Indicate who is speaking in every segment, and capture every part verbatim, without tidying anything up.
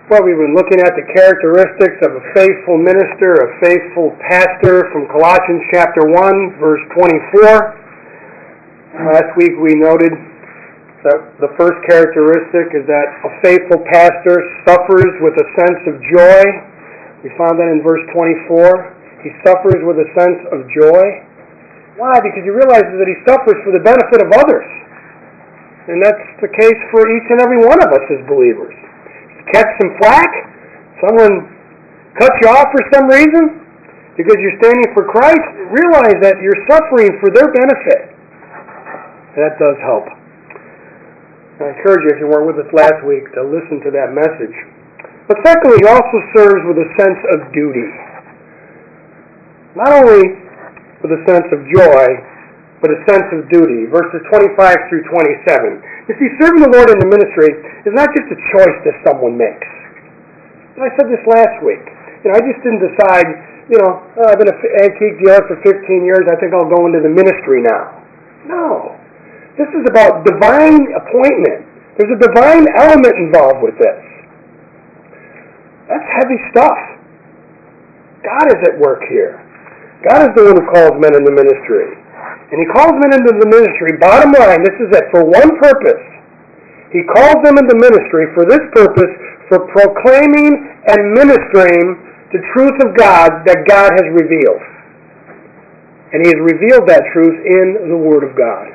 Speaker 1: Well, we've been looking at the characteristics of a faithful minister, a faithful pastor from Colossians chapter one, verse twenty-four. Last week we noted that the first characteristic is that a faithful pastor suffers with a sense of joy. We found that in verse twenty-four. He suffers with a sense of joy. Why? Because he realizes that he suffers for the benefit of others. And that's the case for each and every one of us as believers. Catch some flack, someone cuts you off for some reason because you're standing for Christ, realize that you're suffering for their benefit. That does help. I encourage you, if you weren't with us last week, to listen to that message. But secondly, he also serves with a sense of duty. Not only with a sense of joy, but a sense of duty. Verses twenty-five through twenty-seven. You see, serving the Lord in the ministry is not just a choice that someone makes. And I said this last week. You know, I just didn't decide, you know, oh, I've been an antique dealer for fifteen years, I think I'll go into the ministry now. No. This is about divine appointment. There's a divine element involved with this. That's heavy stuff. God is at work here. God is the one who calls men in the ministry. And he calls men into the ministry, bottom line, this is it, for one purpose. He calls them into ministry for this purpose, for proclaiming and ministering the truth of God that God has revealed. And he has revealed that truth in the Word of God.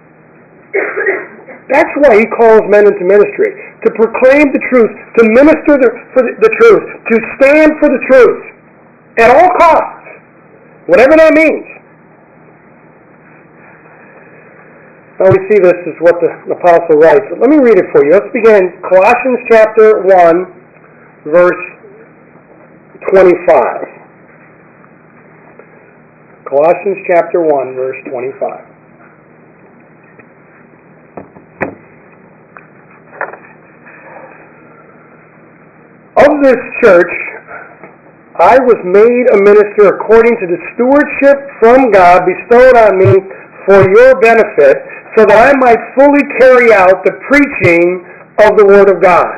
Speaker 1: That's why he calls men into ministry, to proclaim the truth, to minister the, for the, the truth, to stand for the truth at all costs, whatever that means. Now we see this is what the apostle writes. Let me read it for you. Let's begin Colossians chapter one, verse twenty-five. Colossians chapter one, verse twenty-five. Of this church I was made a minister according to the stewardship from God bestowed on me for your benefit, so that I might fully carry out the preaching of the Word of God.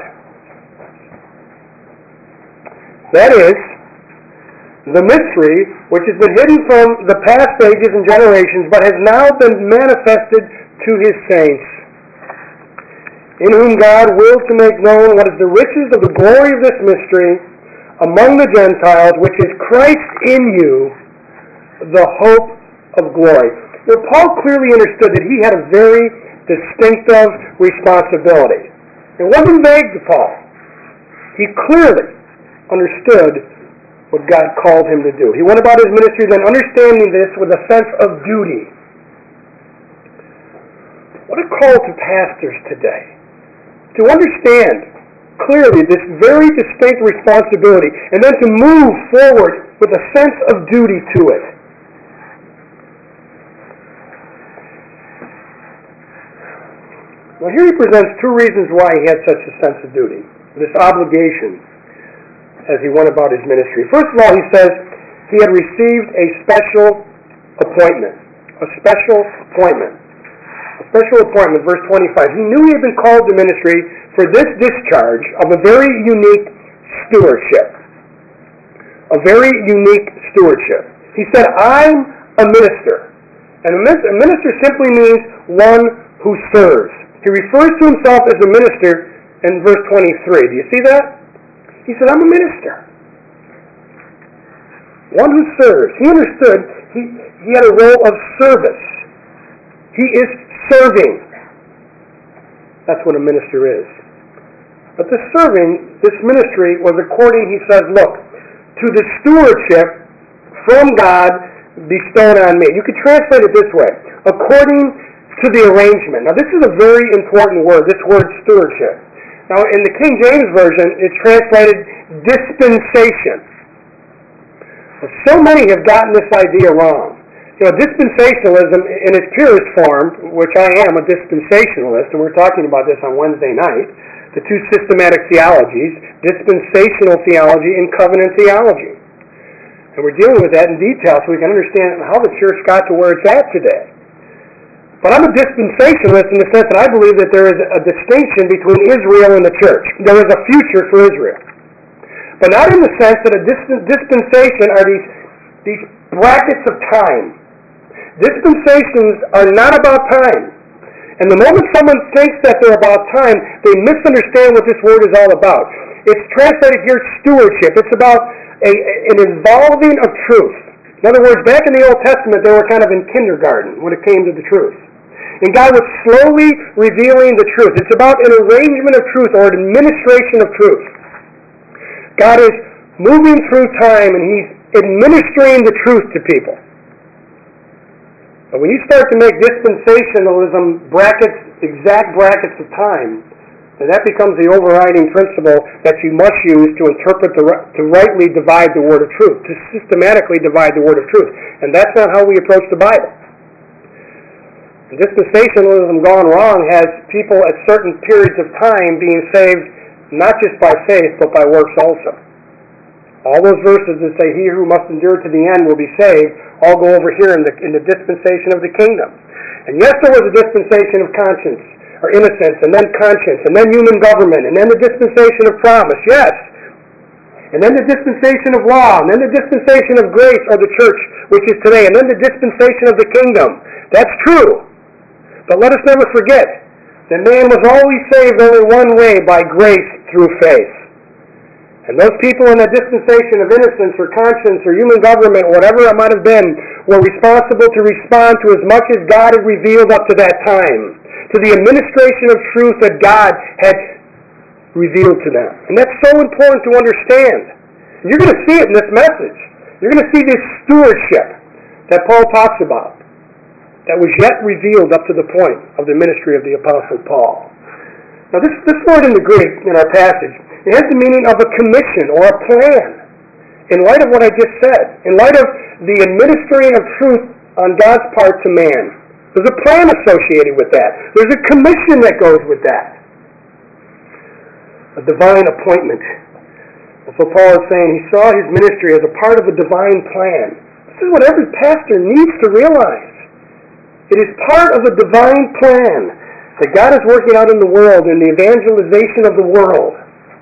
Speaker 1: That is, the mystery which has been hidden from the past ages and generations, but has now been manifested to His saints, in whom God willed to make known what is the riches of the glory of this mystery among the Gentiles, which is Christ in you, the hope of glory. Now, Paul clearly understood that he had a very distinctive responsibility. It wasn't vague to Paul. He clearly understood what God called him to do. He went about his ministry then understanding this with a sense of duty. What a call to pastors today. To understand clearly this very distinct responsibility and then to move forward with a sense of duty to it. Now here he presents two reasons why he had such a sense of duty, this obligation, as he went about his ministry. First of all, he says he had received a special appointment. A special appointment. A special appointment, verse twenty-five. He knew he had been called to ministry for this discharge of a very unique stewardship. A very unique stewardship. He said, I'm a minister. And a minister simply means one who serves. He refers to himself as a minister in verse twenty-three. Do you see that? He said, I'm a minister. One who serves. He understood he, he had a role of service. He is serving. That's what a minister is. But this serving, this ministry was according, he says, look, to the stewardship from God bestowed on me. You could translate it this way. According to the arrangement. Now this is a very important word, this word stewardship. Now in the King James Version, it's translated dispensation. But so many have gotten this idea wrong. You know, dispensationalism in its purest form, which I am a dispensationalist, and we're talking about this on Wednesday night, the two systematic theologies, dispensational theology and covenant theology. And we're dealing with that in detail so we can understand how the church got to where it's at today. But I'm a dispensationalist in the sense that I believe that there is a distinction between Israel and the church. There is a future for Israel. But not in the sense that a dispensation are these, these brackets of time. Dispensations are not about time. And the moment someone thinks that they're about time, they misunderstand what this word is all about. It's translated here stewardship. It's about a, an involving of truth. In other words, back in the Old Testament, they were kind of in kindergarten when it came to the truth. And God was slowly revealing the truth. It's about an arrangement of truth or an administration of truth. God is moving through time and He's administering the truth to people. But when you start to make dispensationalism brackets, exact brackets of time, then that becomes the overriding principle that you must use to interpret, the, to rightly divide the word of truth, to systematically divide the word of truth. And that's not how we approach the Bible. And dispensationalism gone wrong has people at certain periods of time being saved not just by faith, but by works also. All those verses that say, he who must endure to the end will be saved, all go over here in the, in the dispensation of the kingdom. And yes, there was a dispensation of conscience, or innocence, and then conscience, and then human government, and then the dispensation of promise, yes. And then the dispensation of law, and then the dispensation of grace, or the church, which is today, and then the dispensation of the kingdom. That's true. But let us never forget that man was always saved only one way, by grace through faith. And those people in that dispensation of innocence or conscience or human government, whatever it might have been, were responsible to respond to as much as God had revealed up to that time, to the administration of truth that God had revealed to them. And that's so important to understand. You're going to see it in this message. You're going to see this stewardship that Paul talks about, that was yet revealed up to the point of the ministry of the Apostle Paul. Now this, this word in the Greek, in our passage, it has the meaning of a commission or a plan. In light of what I just said, in light of the administering of truth on God's part to man, there's a plan associated with that. There's a commission that goes with that. A divine appointment. And so Paul is saying he saw his ministry as a part of a divine plan. This is what every pastor needs to realize. It is part of a divine plan that God is working out in the world, in the evangelization of the world.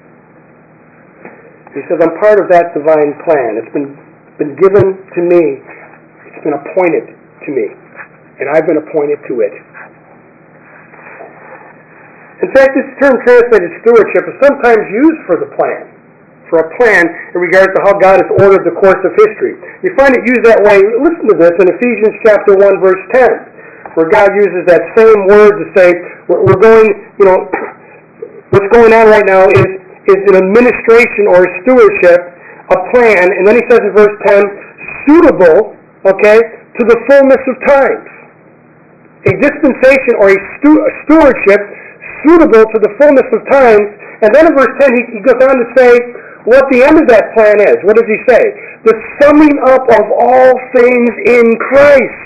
Speaker 1: He says, I'm part of that divine plan. It's been, been given to me. It's been appointed to me. And I've been appointed to it. In fact, this term translated stewardship is sometimes used for the plan, for a plan in regards to how God has ordered the course of history. You find it used that way. Listen to this in Ephesians chapter one, verse ten. Where God uses that same word to say, we're going, you know, what's going on right now is, is an administration or a stewardship, a plan, and then he says in verse ten, suitable, okay, to the fullness of times. A dispensation or a, stu- a stewardship suitable to the fullness of times, and then in verse ten he, he goes on to say what the end of that plan is. What does he say? The summing up of all things in Christ.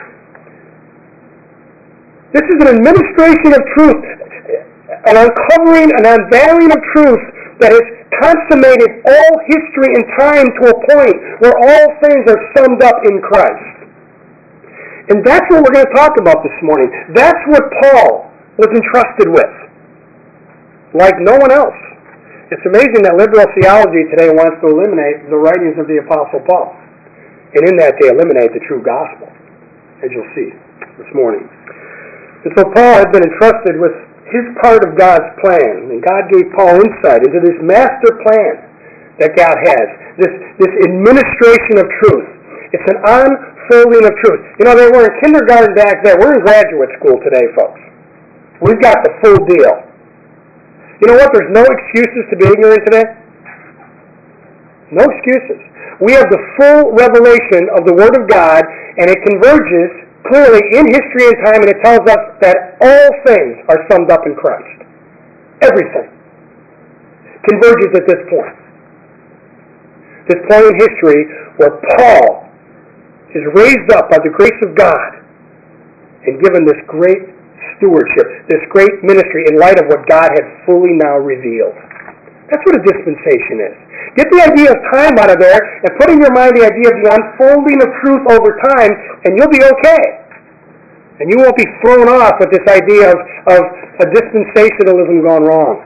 Speaker 1: This is an administration of truth, an uncovering, an unveiling of truth that has consummated all history and time to a point where all things are summed up in Christ. And that's what we're going to talk about this morning. That's what Paul was entrusted with, like no one else. It's amazing that liberal theology today wants to eliminate the writings of the Apostle Paul. And in that they eliminate the true gospel, as you'll see this morning. And so Paul had been entrusted with his part of God's plan, and God gave Paul insight into this master plan that God has, this, this administration of truth. It's an unfolding of truth. You know, they were in kindergarten back then. We're in graduate school today, folks. We've got the full deal. You know what? There's no excuses to be ignorant today. No excuses. We have the full revelation of the Word of God, and it converges clearly in history and time, and it tells us that all things are summed up in Christ. Everything converges at this point. This point in history where Paul is raised up by the grace of God and given this great stewardship, this great ministry in light of what God had fully now revealed. That's what a dispensation is. Get the idea of time out of there and put in your mind the idea of the unfolding of truth over time, and you'll be okay. And you won't be thrown off with this idea of, of a dispensationalism gone wrong.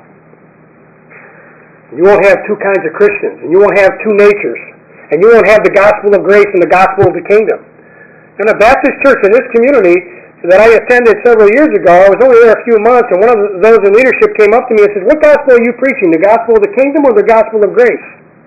Speaker 1: You won't have two kinds of Christians, and you won't have two natures, and you won't have the gospel of grace and the gospel of the kingdom. In a Baptist church in this community that I attended several years ago, I was only there a few months, and one of those in leadership came up to me and said, "What gospel are you preaching, the gospel of the kingdom or the gospel of grace?"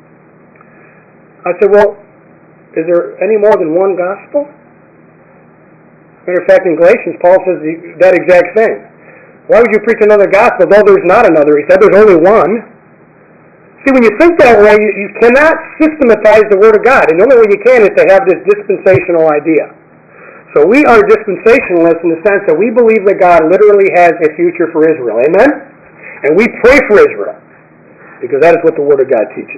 Speaker 1: I said, "Well, is there any more than one gospel?" Matter of fact, in Galatians, Paul says that exact thing. Why would you preach another gospel, though there's not another? He said there's only one. See, when you think that way, you, you cannot systematize the Word of God. And the only way you can is to have this dispensational idea. So we are dispensationalists in the sense that we believe that God literally has a future for Israel. Amen? And we pray for Israel, because that is what the Word of God teaches.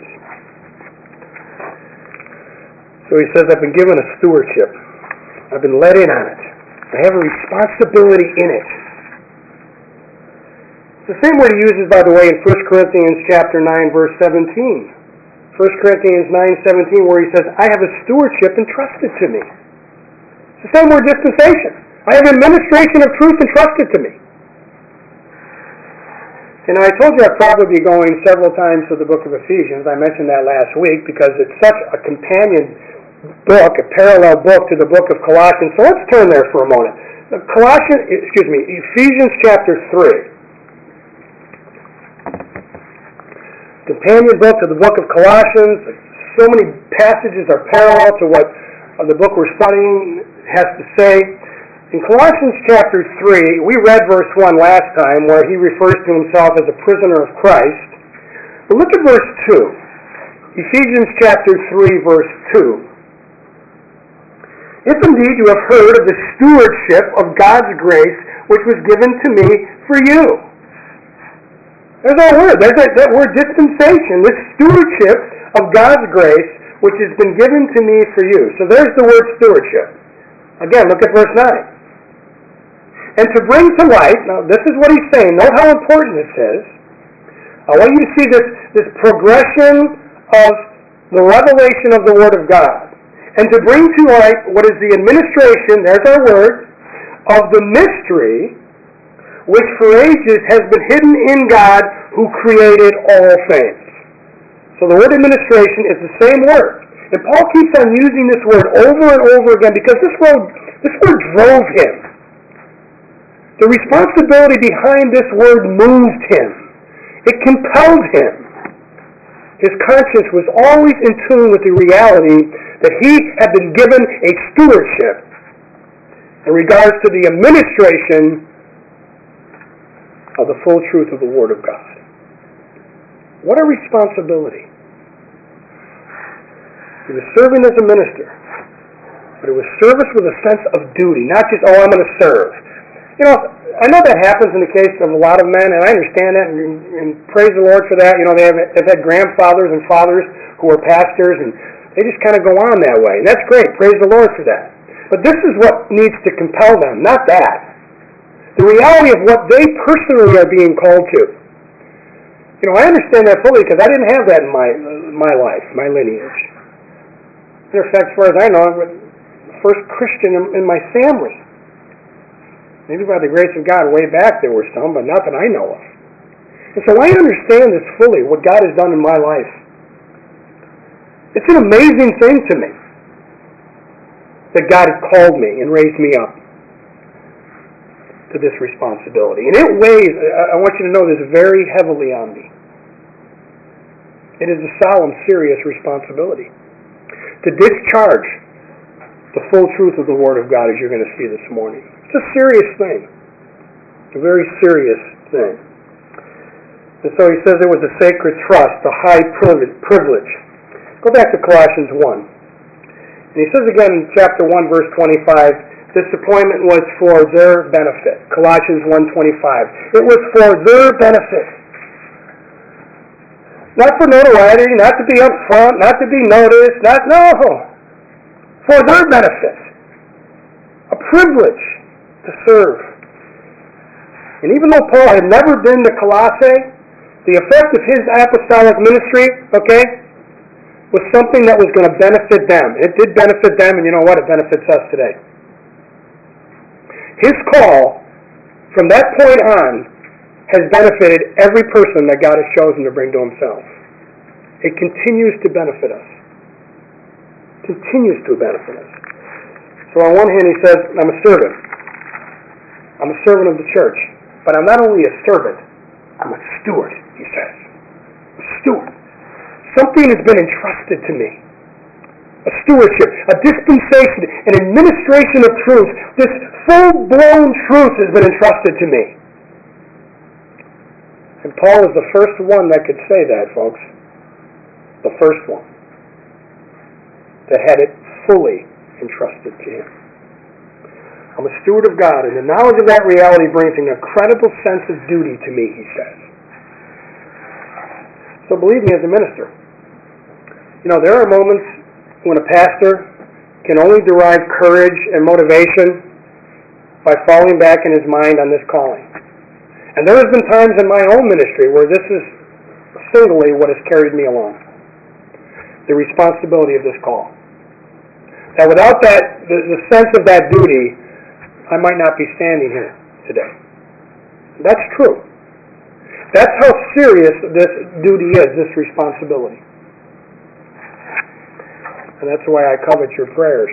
Speaker 1: So he says, I've been given a stewardship. I've been let in on it. I have a responsibility in it. It's the same word he uses, by the way, in First Corinthians chapter nine, verse seventeen. First Corinthians nine, seventeen, where he says, I have a stewardship entrusted to me. It's the same word, dispensation. I have administration of truth entrusted to me. You know, I told you I'd probably be going several times to the book of Ephesians. I mentioned that last week because it's such a companion book, a parallel book to the book of Colossians. So let's turn there for a moment. Colossians, excuse me, Ephesians chapter three. Companion book to the book of Colossians. So many passages are parallel to what the book we're studying has to say. In Colossians chapter three, we read verse one last time where he refers to himself as a prisoner of Christ. But look at verse two. Ephesians chapter three, verse two. If indeed you have heard of the stewardship of God's grace which was given to me for you. There's our word. There's that, that word dispensation, this stewardship of God's grace which has been given to me for you. So there's the word stewardship. Again, look at verse nine. And to bring to light, now this is what he's saying. Note how important this is. I want you to see this, this progression of the revelation of the Word of God. And to bring to light what is the administration, there's our word, of the mystery which for ages has been hidden in God who created all things. So the word administration is the same word. And Paul keeps on using this word over and over again because this word, this word drove him. The responsibility behind this word moved him. It compelled him. His conscience was always in tune with the reality that he had been given a stewardship in regards to the administration of the full truth of the Word of God. What a responsibility. He was serving as a minister, but it was service with a sense of duty, not just, oh, I'm going to serve. You know, I know that happens in the case of a lot of men, and I understand that, and, and praise the Lord for that. You know, they have, they've had grandfathers and fathers who are pastors, and they just kind of go on that way. And that's great. Praise the Lord for that. But this is what needs to compel them, not that. The reality of what they personally are being called to. You know, I understand that fully because I didn't have that in my my life, my lineage. Matter of fact, as far as I know, I'm the first Christian in, in my family. Maybe by the grace of God, way back there were some, but not that I know of. And so I understand this fully, what God has done in my life. It's an amazing thing to me that God has called me and raised me up to this responsibility. And it weighs, I want you to know this, very heavily on me. It is a solemn, serious responsibility to discharge the full truth of the Word of God, as you're going to see this morning. It's a serious thing. A very serious thing. And so he says it was a sacred trust, a high privilege. Go back to Colossians one. And he says again in chapter one, verse twenty-five, this appointment was for their benefit. Colossians one twenty-five. It was for their benefit. Not for notoriety, not to be up front, not to be noticed, not, no. For their benefit. A privilege to serve. And even though Paul had never been to Colossae, the effect of his apostolic ministry, okay, was something that was going to benefit them. It did benefit them, and you know what? It benefits us today. His call, from that point on, has benefited every person that God has chosen to bring to Himself. It continues to benefit us. Continues to benefit us. So on one hand, he says, I'm a servant. I'm a servant of the church. But I'm not only a servant, I'm a steward, he says. A steward. Something has been entrusted to me. A stewardship, a dispensation, an administration of truth. This full-blown truth has been entrusted to me. And Paul is the first one that could say that, folks. The first one. That had it fully entrusted to him. I'm a steward of God, and the knowledge of that reality brings an incredible sense of duty to me, he says. So believe me, as a minister, you know, there are moments when a pastor can only derive courage and motivation by falling back in his mind on this calling. And there has been times in my own ministry where this is singly what has carried me along. The responsibility of this call. That without that, the, the sense of that duty, I might not be standing here today. That's true. That's how serious this duty is, this responsibility. And that's why I covet your prayers.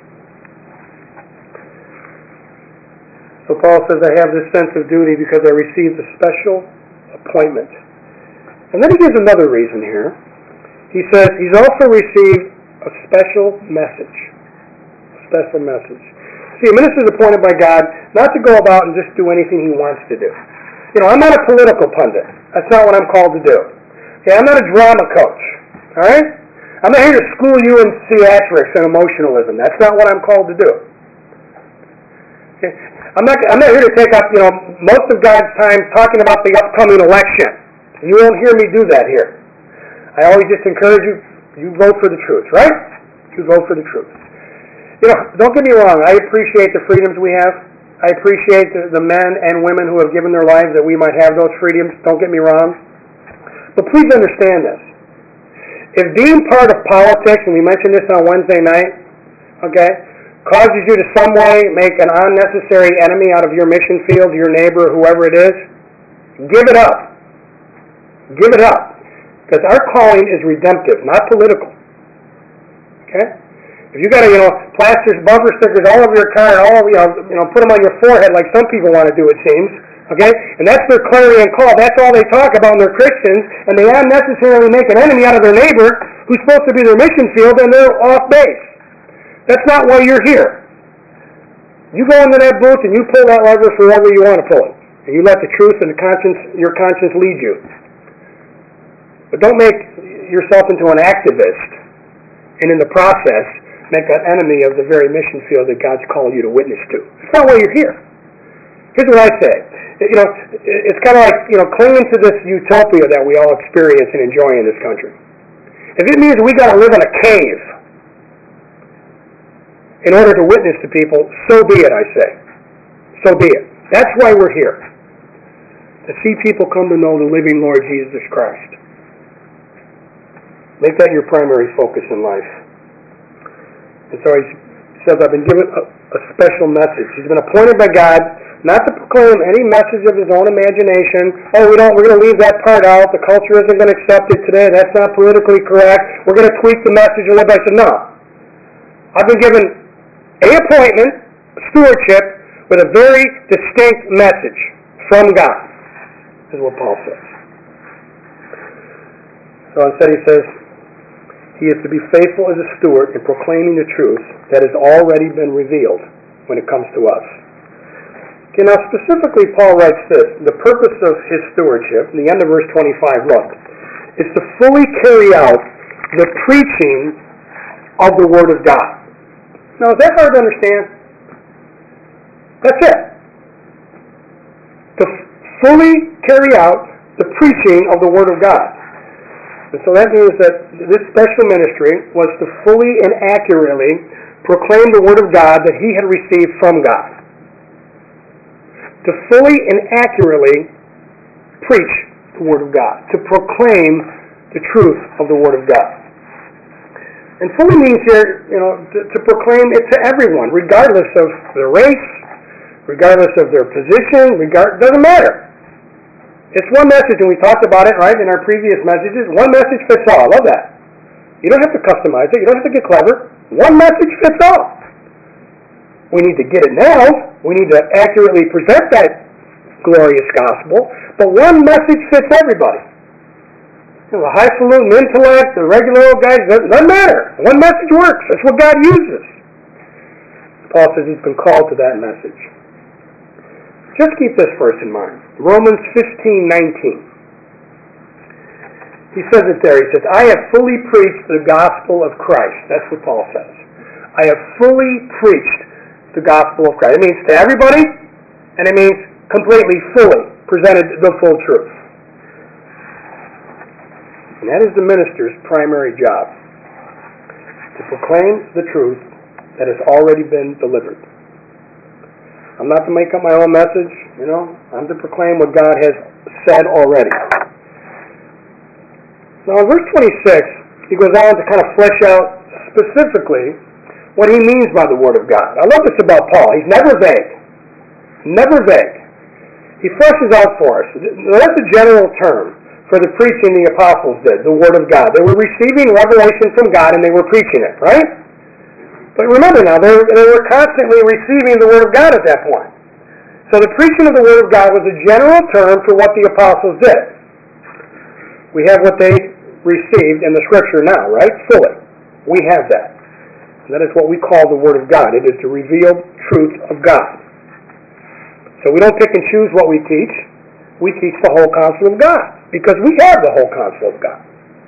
Speaker 1: So Paul says, I have this sense of duty because I received a special appointment. And then he gives another reason here. He says he's also received a special message. A special message. See, a minister is appointed by God not to go about and just do anything he wants to do. You know, I'm not a political pundit. That's not what I'm called to do. Okay, I'm not a drama coach. All right? I'm not here to school you in theatrics and emotionalism. That's not what I'm called to do. Okay? I'm not, I'm not here to take up, you know, most of God's time talking about the upcoming election. You won't hear me do that here. I always just encourage you, you vote for the truth, right? You vote for the truth. You know, don't get me wrong, I appreciate the freedoms we have. I appreciate the, the men and women who have given their lives that we might have those freedoms. Don't get me wrong. But please understand this. If being part of politics, and we mentioned this on Wednesday night, okay, causes you to some way make an unnecessary enemy out of your mission field, your neighbor, whoever it is, give it up. Give it up. Because our calling is redemptive, not political. Okay? If you got to, you know, plaster bumper stickers all over your car, all over, you know, you know, put them on your forehead like some people want to do, it seems, okay? And that's their clarion call. That's all they talk about when they're Christians, and they unnecessarily make an enemy out of their neighbor who's supposed to be their mission field, and they're off base. That's not why you're here. You go into that booth and you pull that lever for wherever you want to pull it, and you let the truth and the conscience, your conscience lead you. But don't make yourself into an activist, and in the process, make an enemy of the very mission field that God's called you to witness to. It's not why you're here. Here's what I say. You know, it's kind of like, you know, clinging to this utopia that we all experience and enjoy in this country. If it means we got to live in a cave in order to witness to people, so be it, I say. So be it. That's why we're here. To see people come to know the living Lord Jesus Christ. Make that your primary focus in life. And so he says, I've been given a, a special message. He's been appointed by God not to proclaim any message of his own imagination. Oh, we don't, we're going to leave that part out. The culture isn't going to accept it today. That's not politically correct. We're going to tweak the message a little bit. I said, no. I've been given a appointment, a stewardship, with a very distinct message from God, is what Paul says. So instead he says, he is to be faithful as a steward in proclaiming the truth that has already been revealed when it comes to us. Okay, now specifically Paul writes this, the purpose of his stewardship, in the end of verse twenty-five, look, is to fully carry out the preaching of the Word of God. Now is that hard to understand? That's it. To fully carry out the preaching of the Word of God. And so that means that this special ministry was to fully and accurately proclaim the Word of God that he had received from God. To fully and accurately preach the Word of God. To proclaim the truth of the Word of God. And fully means here, you know, to, to proclaim it to everyone, regardless of their race, regardless of their position, regard doesn't matter. It's one message, and we talked about it, right, in our previous messages. One message fits all. I love that. You don't have to customize it. You don't have to get clever. One message fits all. We need to get it now. We need to accurately present that glorious gospel. But one message fits everybody. You know, the highfalutin intellect, the regular old guys, doesn't, doesn't matter. One message works. That's what God uses. Paul says he's been called to that message. Just keep this verse in mind. Romans fifteen nineteen. He says it there. He says, I have fully preached the gospel of Christ. That's what Paul says. I have fully preached the gospel of Christ. It means to everybody, and it means completely, fully presented the full truth. And that is the minister's primary job, to proclaim the truth that has already been delivered. I'm not to make up my own message, you know. I'm to proclaim what God has said already. Now in verse twenty-six, he goes on to kind of flesh out specifically what he means by the Word of God. I love this about Paul. He's never vague. Never vague. He fleshes out for us. That's a general term for the preaching the apostles did, the Word of God. They were receiving revelation from God and they were preaching it, right? But remember now, they, they were constantly receiving the Word of God at that point. So the preaching of the Word of God was a general term for what the apostles did. We have what they received in the Scripture now, right? Fully. We have that. And that is what we call the Word of God. It is the revealed truth of God. So we don't pick and choose what we teach. We teach the whole counsel of God, because we have the whole counsel of God.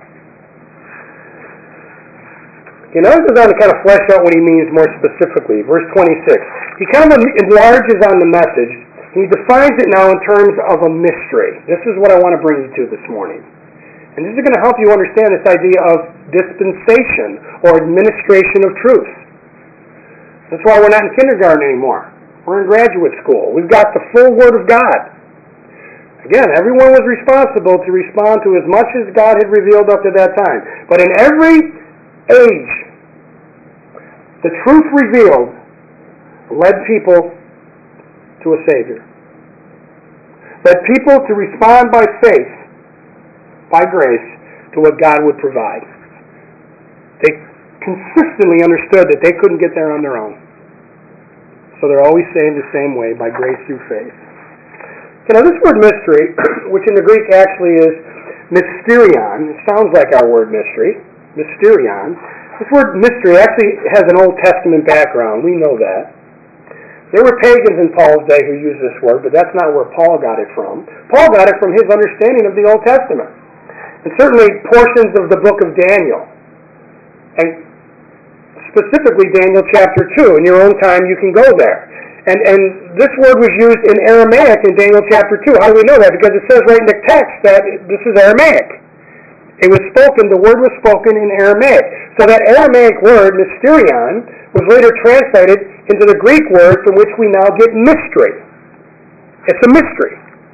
Speaker 1: You know, he goes on to kind of flesh out what he means more specifically. Verse twenty-six. He kind of enlarges on the message. He defines it now in terms of a mystery. This is what I want to bring you to this morning. And this is going to help you understand this idea of dispensation or administration of truth. That's why we're not in kindergarten anymore. We're in graduate school. We've got the full Word of God. Again, everyone was responsible to respond to as much as God had revealed up to that time. But in every age, the truth revealed led people to a Savior. Led people to respond by faith, by grace, to what God would provide. They consistently understood that they couldn't get there on their own. So they're always saved the same way, by grace through faith. You know, this word mystery, which in the Greek actually is mysterion, it sounds like our word mystery, mysterion. This word mystery actually has an Old Testament background. We know that. There were pagans in Paul's day who used this word, but that's not where Paul got it from. Paul got it from his understanding of the Old Testament. And certainly portions of the book of Daniel. And specifically Daniel chapter two. In your own time, you can go there. And, and this word was used in Aramaic in Daniel chapter two. How do we know that? Because it says right in the text that this is Aramaic. It was spoken, the word was spoken in Aramaic. So that Aramaic word, mysterion, was later translated into the Greek word from which we now get mystery. It's a mystery.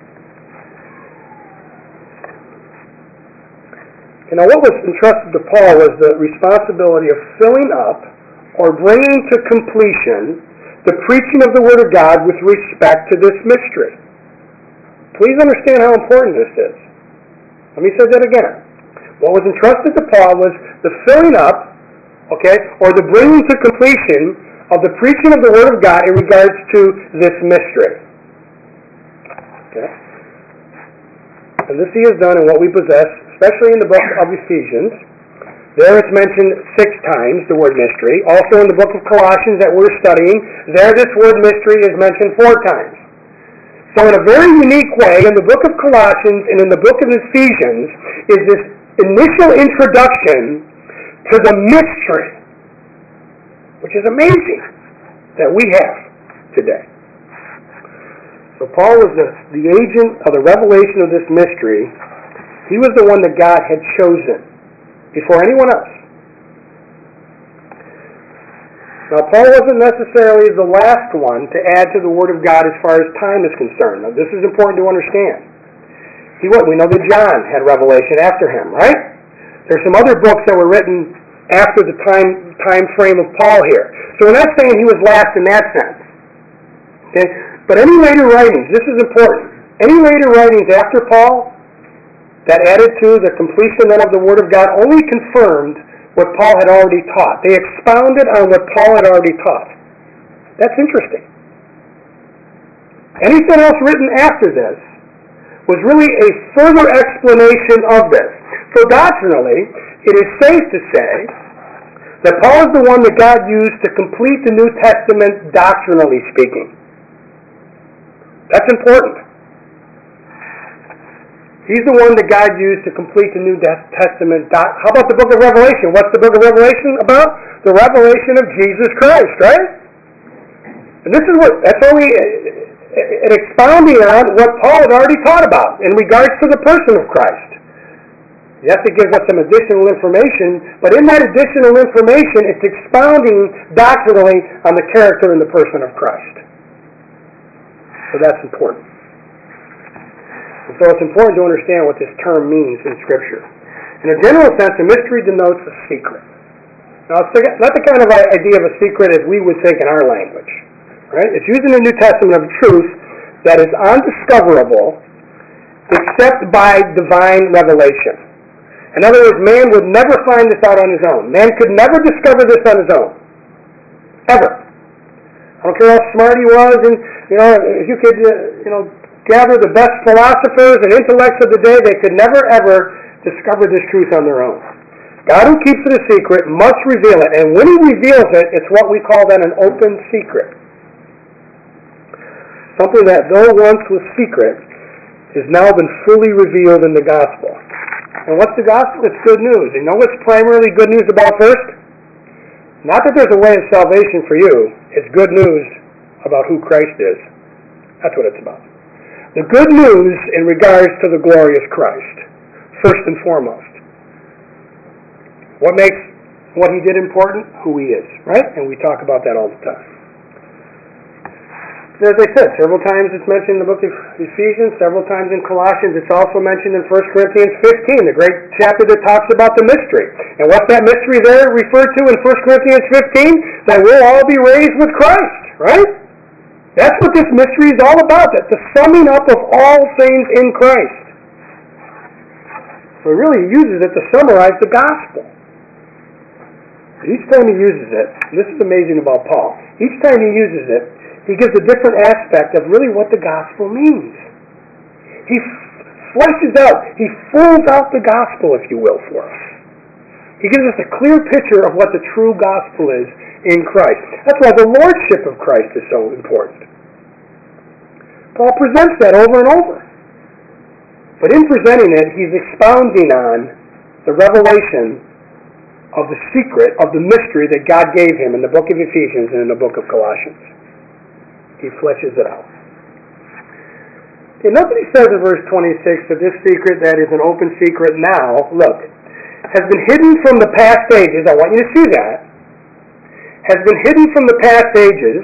Speaker 1: You know, what was entrusted to Paul was the responsibility of filling up or bringing to completion the preaching of the Word of God with respect to this mystery. Please understand how important this is. Let me say that again. What was entrusted to Paul was the filling up, okay, or the bringing to completion of the preaching of the Word of God in regards to this mystery. Okay? And this he has done in what we possess, especially in the book of Ephesians. There it's mentioned six times, the word mystery. Also in the book of Colossians that we're studying, there this word mystery is mentioned four times. So in a very unique way, in the book of Colossians and in the book of Ephesians, is this initial introduction to the mystery, which is amazing, that we have today. So Paul was the, the agent of the revelation of this mystery. He was the one that God had chosen before anyone else. Now, Paul wasn't necessarily the last one to add to the Word of God as far as time is concerned. Now, this is important to understand. He what? We know that John had revelation after him, right? There's some other books that were written after the time time frame of Paul here. So we're not saying he was last in that sense. Okay? But any later writings, this is important, any later writings after Paul that added to the completion then of the Word of God only confirmed what Paul had already taught. They expounded on what Paul had already taught. That's interesting. Anything else written after this was really a further explanation of this. So doctrinally, it is safe to say that Paul is the one that God used to complete the New Testament doctrinally speaking. That's important. He's the one that God used to complete the New Testament. How about the book of Revelation? What's the book of Revelation about? The revelation of Jesus Christ, right? And this is what, that's only an expounding on what Paul had already taught about in regards to the person of Christ. Yes, it gives us some additional information, but in that additional information, it's expounding doctrinally on the character and the person of Christ. So that's important. And so it's important to understand what this term means in Scripture. In a general sense, a mystery denotes a secret. Now, it's not the kind of idea of a secret as we would think in our language. Right? It's using the New Testament of truth that is undiscoverable except by divine revelation. In other words, man would never find this out on his own. Man could never discover this on his own. Ever. I don't care how smart he was, and you know, if you could, uh, you know, gather the best philosophers and intellects of the day, they could never ever discover this truth on their own. God, who keeps it a secret, must reveal it, and when He reveals it, it's what we call then an open secret. Something that, though once was secret, has now been fully revealed in the gospel. And what's the gospel? It's good news. You know what's primarily good news about first? Not that there's a way of salvation for you. It's good news about who Christ is. That's what it's about. The good news in regards to the glorious Christ, first and foremost. What makes what He did important? Who He is, right? And we talk about that all the time. As I said, several times it's mentioned in the book of Ephesians, several times in Colossians. It's also mentioned in First Corinthians fifteen, the great chapter that talks about the mystery. And what's that mystery there referred to in First Corinthians fifteen? That we'll all be raised with Christ, right? That's what this mystery is all about, that the summing up of all things in Christ. So He really uses it to summarize the gospel. Each time He uses it, and this is amazing about Paul, each time He uses it, He gives a different aspect of really what the gospel means. He fleshes out, He fulls out the gospel, if you will, for us. He gives us a clear picture of what the true gospel is in Christ. That's why the lordship of Christ is so important. Paul presents that over and over. But in presenting it, he's expounding on the revelation of the secret, of the mystery that God gave him in the book of Ephesians and in the book of Colossians. He fleshes it out. Okay, notice he says in verse twenty-six that this secret that is an open secret now, look, has been hidden from the past ages. I want you to see that. Has been hidden from the past ages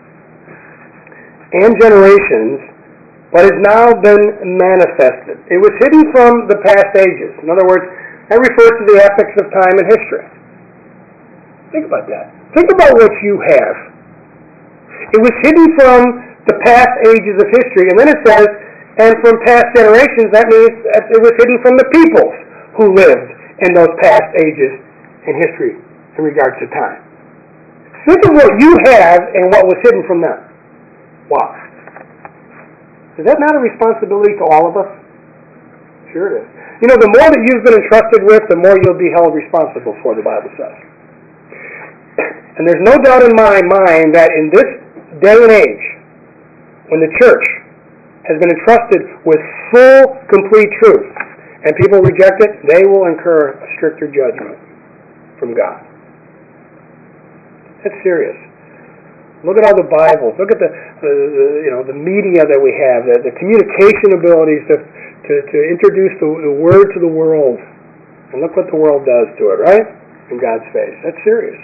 Speaker 1: and generations, but has now been manifested. It was hidden from the past ages. In other words, that refers to the epochs of time and history. Think about that. Think about what you have. It was hidden from the past ages of history, and then it says, and from past generations, that means that it was hidden from the peoples who lived in those past ages in history in regards to time. Think of what you have and what was hidden from them. Wow. Is that not a responsibility to all of us? Sure it is. You know, the more that you've been entrusted with, the more you'll be held responsible for, the Bible says. And there's no doubt in my mind that in this day and age, when the church has been entrusted with full, complete truth, and people reject it, they will incur a stricter judgment from God. That's serious. Look at all the Bibles. Look at the, the, the you know the media that we have, the, the communication abilities to, to, to introduce the, the Word to the world. And look what the world does to it, right? In God's face. That's serious.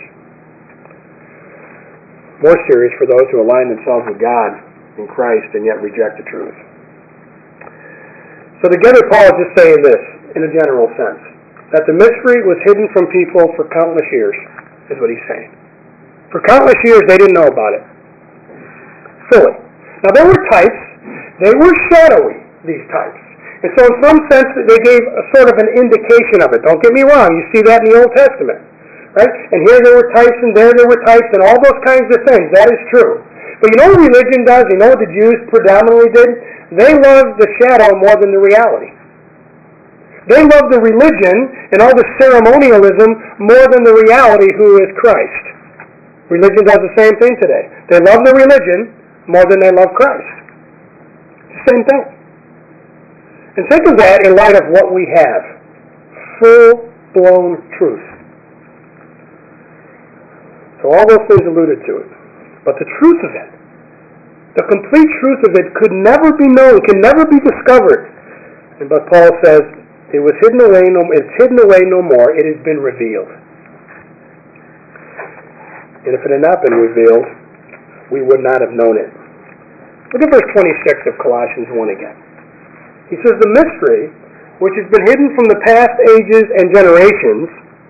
Speaker 1: More serious for those who align themselves with God in Christ and yet reject the truth. So together Paul is just saying this, in a general sense, that the mystery was hidden from people for countless years, is what he's saying. For countless years they didn't know about it. Fully. Now there were types. They were shadowy, these types. And so in some sense they gave a sort of an indication of it. Don't get me wrong. You see that in the Old Testament. Right? And here there were types and there there were types and all those kinds of things. That is true. But you know what religion does? You know what the Jews predominantly did? They loved the shadow more than the reality. They loved the religion and all the ceremonialism more than the reality who is Christ. Religion does the same thing today. They love the religion more than they love Christ. It's the same thing. And think of that in light of what we have. Full-blown truth. So all those things alluded to it. But the truth of it, the complete truth of it could never be known, can never be discovered. And but Paul says, it was hidden away no it's hidden away no more, it has been revealed. And if it had not been revealed, we would not have known it. Look at verse twenty-six of Colossians one again. He says, the mystery, which has been hidden from the past ages and generations,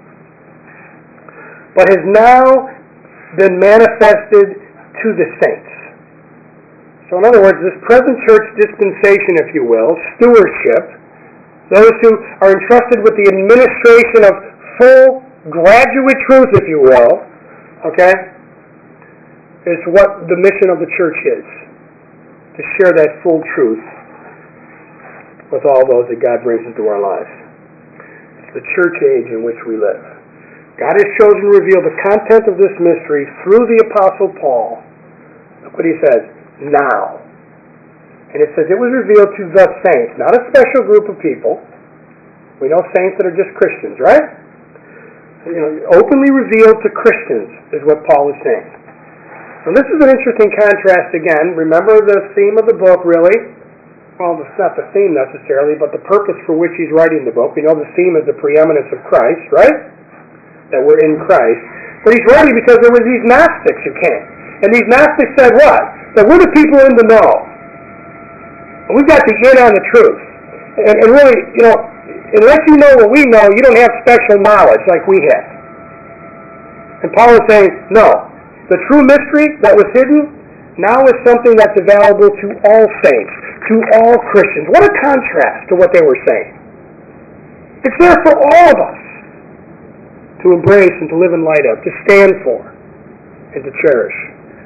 Speaker 1: but has now been manifested to the saints. So in other words, this present church dispensation, if you will, stewardship, those who are entrusted with the administration of full graduate truth, if you will, okay, is what the mission of the church is, to share that full truth with all those that God brings into our lives. It's the church age in which we live. God has chosen to reveal the content of this mystery through the Apostle Paul. Look what he says, now. And it says it was revealed to the saints, not a special group of people. We know saints that are just Christians, right? You know, openly revealed to Christians is what Paul is saying. So this is an interesting contrast again. Remember the theme of the book, really? Well, it's not the theme necessarily, but the purpose for which he's writing the book. We know the theme is the preeminence of Christ, right? That we're in Christ. But he's writing because there were these Gnostics who came. And these Gnostics said what? That we're the people in the know. And we've got to get on the truth. And, and really, you know, unless you know what we know, you don't have special knowledge like we have. And Paul is saying, no. The true mystery that was hidden now is something that's available to all saints, to all Christians. What a contrast to what they were saying. It's there for all of us to embrace and to live in light of, to stand for, and to cherish.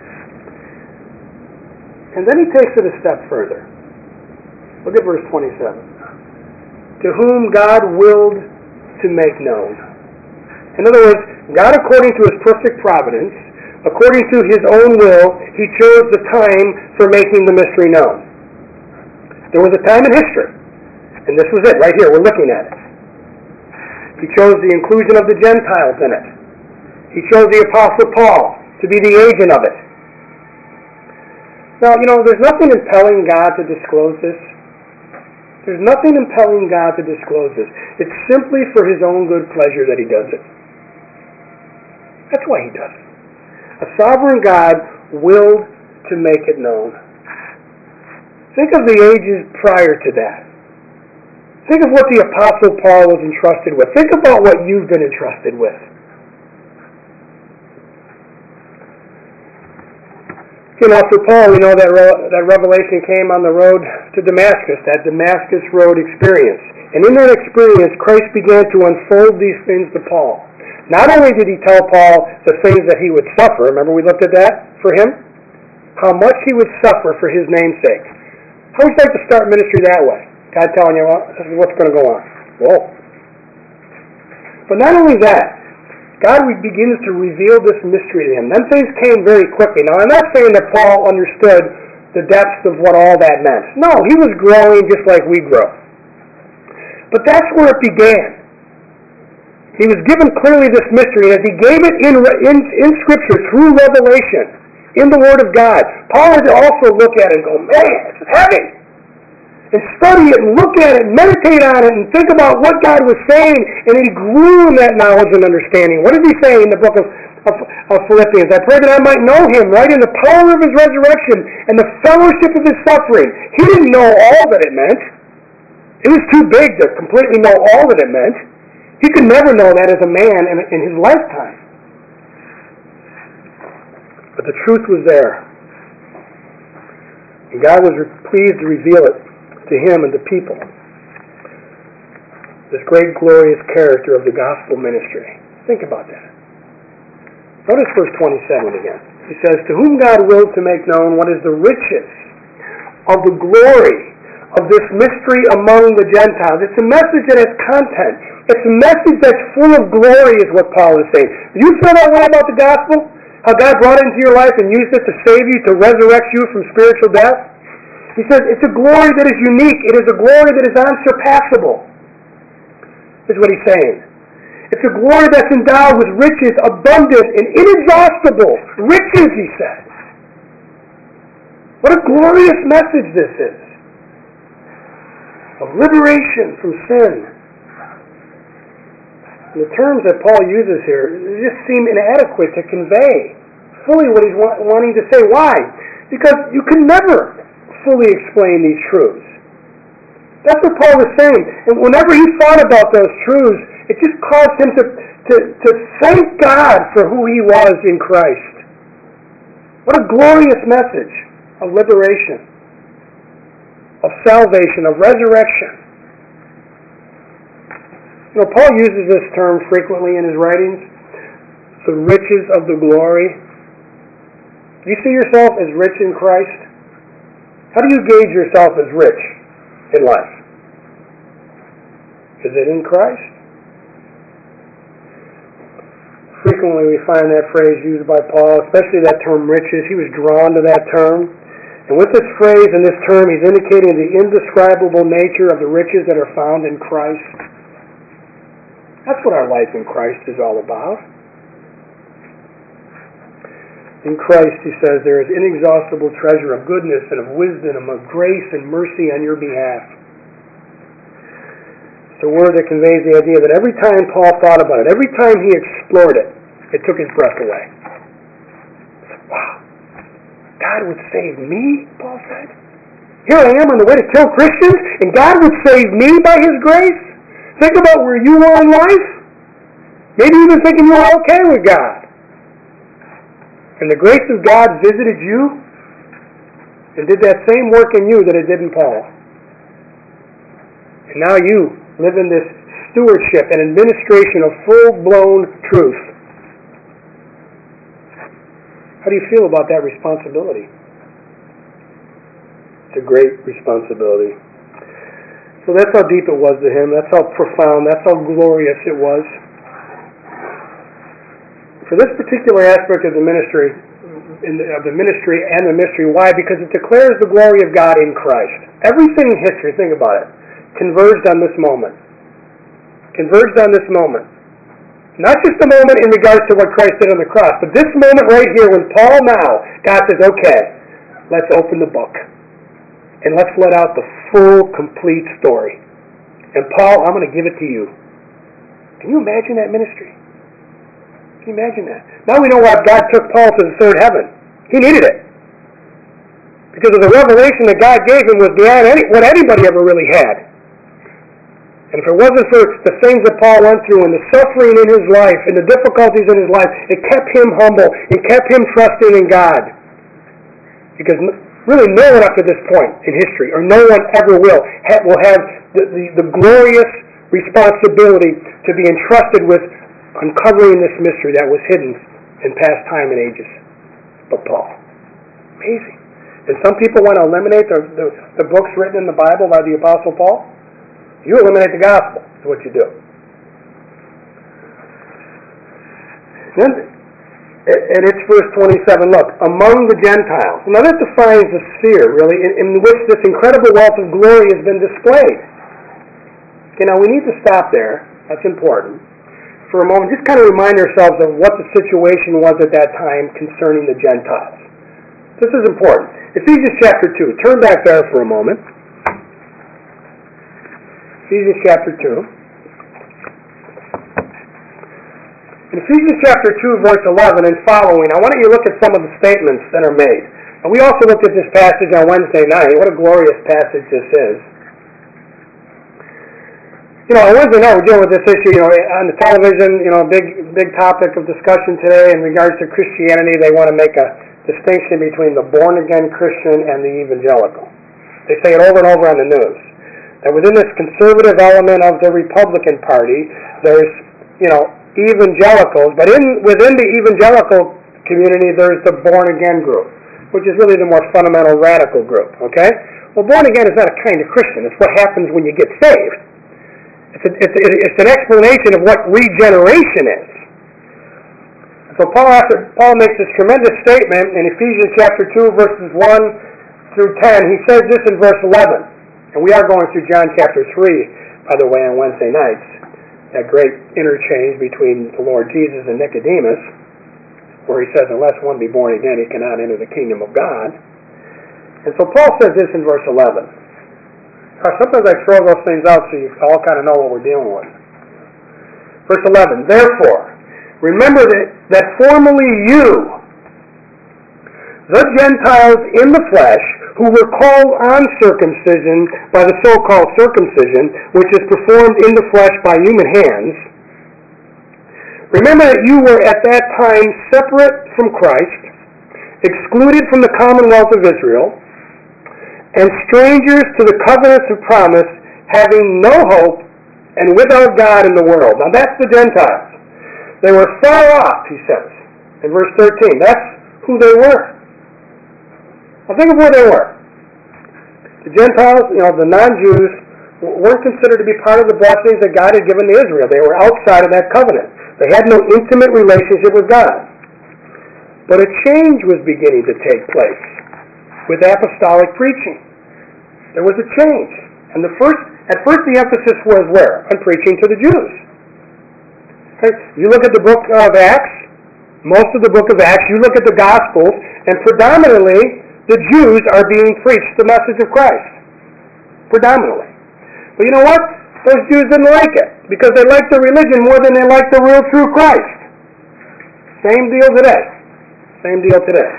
Speaker 1: And then he takes it a step further. Look at verse twenty-seven. To whom God willed to make known. In other words, God, according to his perfect providence, according to his own will, he chose the time for making the mystery known. There was a time in history, and this was it right here. We're looking at it. He chose the inclusion of the Gentiles in it. He chose the Apostle Paul to be the agent of it. Now, you know, there's nothing impelling God to disclose this. There's nothing impelling God to disclose this. It's simply for his own good pleasure that he does it. That's why he does it. A sovereign God willed to make it known. Think of the ages prior to that. Think of what the Apostle Paul was entrusted with. Think about what you've been entrusted with. You know, for Paul, we know that re- that revelation came on the road to Damascus, that Damascus Road experience. And in that experience, Christ began to unfold these things to Paul. Not only did he tell Paul the things that he would suffer, remember we looked at that for him? How much he would suffer for his name's sake. How would you like to start ministry that way? God telling you, well, this is what's going to go on. Whoa. But not only that, God begins to reveal this mystery to him. Then things came very quickly. Now, I'm not saying that Paul understood the depths of what all that meant. No, he was growing just like we grow. But that's where it began. He was given clearly this mystery, and as he gave it in, in, in Scripture through revelation, in the Word of God, Paul had to also look at it and go, man, it's heavy. And study it and look at it and meditate on it and think about what God was saying, and he grew in that knowledge and understanding. What did he say in the book of, of, of Philippians? I pray that I might know him, right, in the power of his resurrection and the fellowship of his suffering. He didn't know all that it meant. It was too big to completely know all that it meant. He could never know that as a man in, in his lifetime. But the truth was there. And God was pleased to reveal it to him and the people. This great, glorious character of the gospel ministry. Think about that. Notice verse twenty-seven again. He says, to whom God willed to make known what is the riches of the glory of this mystery among the Gentiles. It's a message that has content. It's a message that's full of glory is what Paul is saying. Do you feel that way about the gospel? How God brought it into your life and used it to save you, to resurrect you from spiritual death? He says it's a glory that is unique. It is a glory that is unsurpassable. Is what he's saying. It's a glory that's endowed with riches, abundant and inexhaustible. Riches, he says. What a glorious message this is. Of liberation from sin. And the terms that Paul uses here just seem inadequate to convey fully what he's wa- wanting to say. Why? Because you can never fully explain these truths. That's what Paul was saying. And whenever he thought about those truths, it just caused him to, to, to thank God for who he was in Christ. What a glorious message of liberation, of salvation, of resurrection. You know, Paul uses this term frequently in his writings, the riches of the glory. Do you see yourself as rich in Christ? How do you gauge yourself as rich in life? Is it in Christ? Frequently we find that phrase used by Paul, especially that term riches. He was drawn to that term. And with this phrase and this term, he's indicating the indescribable nature of the riches that are found in Christ. That's what our life in Christ is all about. In Christ, he says, there is inexhaustible treasure of goodness and of wisdom, of grace and mercy on your behalf. It's a word that conveys the idea that every time Paul thought about it, every time he explored it, it took his breath away. Wow. God would save me, Paul said. Here I am on the way to kill Christians, and God would save me by his grace? Think about where you were in life. Maybe even thinking you were okay with God. And the grace of God visited you and did that same work in you that it did in Paul. And now you live in this stewardship and administration of full-blown truth. How do you feel about that responsibility? It's a great responsibility. So that's how deep it was to him. That's how profound, that's how glorious it was. For this particular aspect of the ministry, in the, of the ministry and the mystery, why? Because it declares the glory of God in Christ. Everything in history, think about it, converged on this moment. Converged on this moment. Not just the moment in regards to what Christ did on the cross, but this moment right here when Paul now, God says, okay, let's open the book. And let's let out the full, complete story. And Paul, I'm going to give it to you. Can you imagine that ministry? Can you imagine that? Now we know why God took Paul to the third heaven. He needed it. Because of the revelation that God gave him was beyond any, what anybody ever really had. And if it wasn't for the things that Paul went through and the suffering in his life and the difficulties in his life, it kept him humble. It kept him trusting in God. Because really no one up to this point in history, or no one ever will, have, will have the, the, the glorious responsibility to be entrusted with uncovering this mystery that was hidden in past time and ages. But Paul. Amazing. And some people want to eliminate the, the, the books written in the Bible by the Apostle Paul. You eliminate the gospel, is what you do. Then, and it's verse twenty-seven, look, among the Gentiles. Now that defines the sphere, really, in, in which this incredible wealth of glory has been displayed. Okay, now we need to stop there. That's important. For a moment, just kind of remind ourselves of what the situation was at that time concerning the Gentiles. This is important. Ephesians chapter two. Turn back there for a moment. Ephesians chapter two. In Ephesians chapter two, verse eleven and following, I want you to look at some of the statements that are made. And we also looked at this passage on Wednesday night. What a glorious passage this is. You know, on Wednesday night we're dealing with this issue, you know, on the television, you know, big big topic of discussion today in regards to Christianity. They want to make a distinction between the born-again Christian and the evangelical. They say it over and over on the news. That within this conservative element of the Republican Party, there's, you know, evangelicals, but in within the evangelical community, there's the born-again group, which is really the more fundamental radical group, okay? Well, born-again is not a kind of Christian. It's what happens when you get saved. It's, a, it's, a, it's an explanation of what regeneration is. So Paul, after, Paul makes this tremendous statement in Ephesians chapter two, verses one through ten. He says this in verse eleven. And we are going through John chapter three, by the way, on Wednesday nights. That great interchange between the Lord Jesus and Nicodemus, where he says, unless one be born again, he cannot enter the kingdom of God. And so Paul says this in verse eleven. Sometimes I throw those things out so you all kind of know what we're dealing with. Verse eleven, therefore, remember that, that formerly you, the Gentiles in the flesh, who were called uncircumcision by the so-called circumcision, which is performed in the flesh by human hands, remember that you were at that time separate from Christ, excluded from the commonwealth of Israel, and strangers to the covenants of promise, having no hope and without God in the world. Now that's the Gentiles. They were far off, he says, in verse thirteen. That's who they were. Now think of where they were. The Gentiles, you know, the non-Jews, weren't considered to be part of the blessings that God had given to Israel. They were outside of that covenant. They had no intimate relationship with God. But a change was beginning to take place with apostolic preaching. There was a change. And the first, at first the emphasis was where? On preaching to the Jews. Okay? You look at the book of Acts, most of the book of Acts, you look at the Gospels, and predominantly the Jews are being preached the message of Christ. Predominantly. But you know what? Those Jews didn't like it, because they liked the religion more than they liked the real true Christ. Same deal today. Same deal today.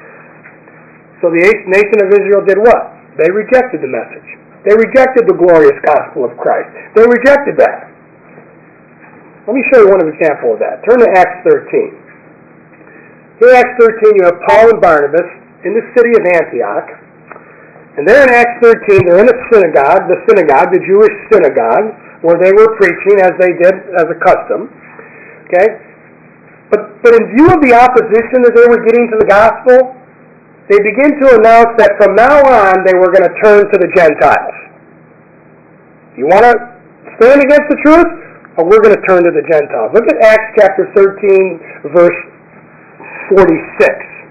Speaker 1: So the nation of Israel did what? They rejected the message. They rejected the glorious gospel of Christ. They rejected that. Let me show you one example of that. Turn to Acts thirteen. Here in Acts thirteen, you have Paul and Barnabas in the city of Antioch. And there in Acts thirteen, they're in a synagogue, the synagogue, the Jewish synagogue, where they were preaching as they did as a custom. Okay? But, but in view of the opposition that they were getting to the gospel, they begin to announce that from now on they were going to turn to the Gentiles. You want to stand against the truth? Or we're going to turn to the Gentiles. Look at Acts chapter thirteen, verse forty-six.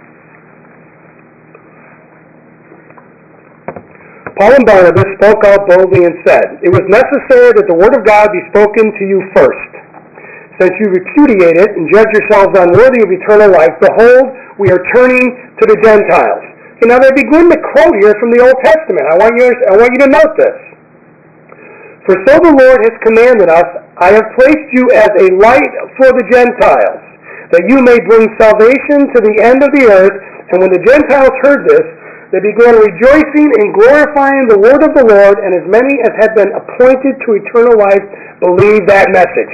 Speaker 1: Paul and Barnabas spoke out boldly and said, "It was necessary that the word of God be spoken to you first. Since you repudiate it and judge yourselves unworthy of eternal life, behold, we are turning to the Gentiles." So now they begin to quote here from the Old Testament. I want you, I want you to note this. "For so the Lord has commanded us, I have placed you as a light for the Gentiles, that you may bring salvation to the end of the earth." And when the Gentiles heard this, they began rejoicing and glorifying the word of the Lord, and as many as had been appointed to eternal life believed that message.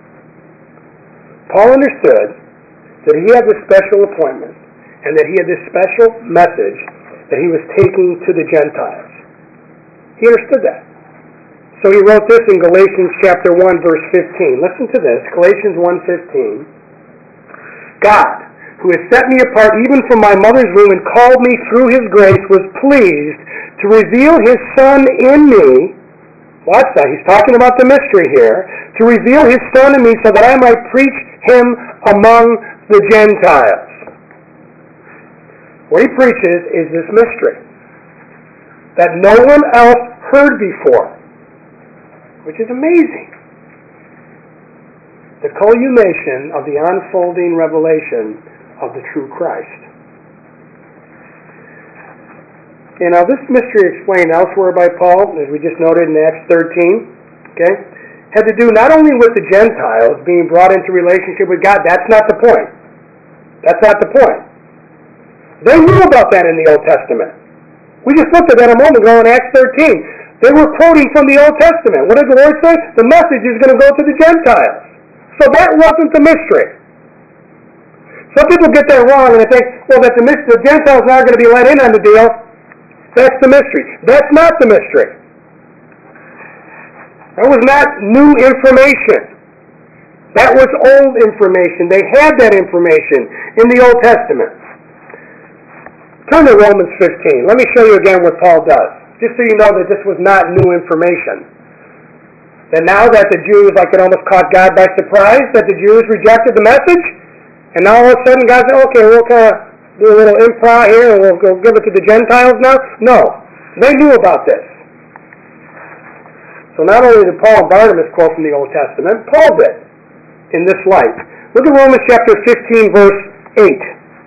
Speaker 1: Paul understood that he had this special appointment and that he had this special message that he was taking to the Gentiles. He understood that. So he wrote this in Galatians chapter one, verse fifteen. Listen to this, Galatians one fifteen. "God, who has set me apart even from my mother's womb and called me through his grace, was pleased to reveal his Son in me." Watch that. He's talking about the mystery here. "To reveal his Son in me so that I might preach him among the Gentiles." What he preaches is this mystery that no one else heard before, which is amazing. The culmination of the unfolding revelation of the true Christ. And now this mystery explained elsewhere by Paul, as we just noted in Acts thirteen, okay, had to do not only with the Gentiles being brought into relationship with God. That's not the point. That's not the point. They knew about that in the Old Testament. We just looked at that a moment ago in Acts thirteen. They were quoting from the Old Testament. What did the Lord say? The message is going to go to the Gentiles. So that wasn't the mystery. Some people get that wrong and they think, well, that the, the Gentiles are going to be let in on the deal. That's the mystery. That's not the mystery. That was not new information. That was old information. They had that information in the Old Testament. Turn to Romans fifteen. Let me show you again what Paul does, just so you know that this was not new information. That now that the Jews, like it almost caught God by surprise, that the Jews rejected the message, and now all of a sudden God said, okay, we'll kind of do a little improv here and we'll go give it to the Gentiles now. No. They knew about this. So not only did Paul and Barnabas quote from the Old Testament, Paul did in this light. Look at Romans chapter fifteen, verse eight.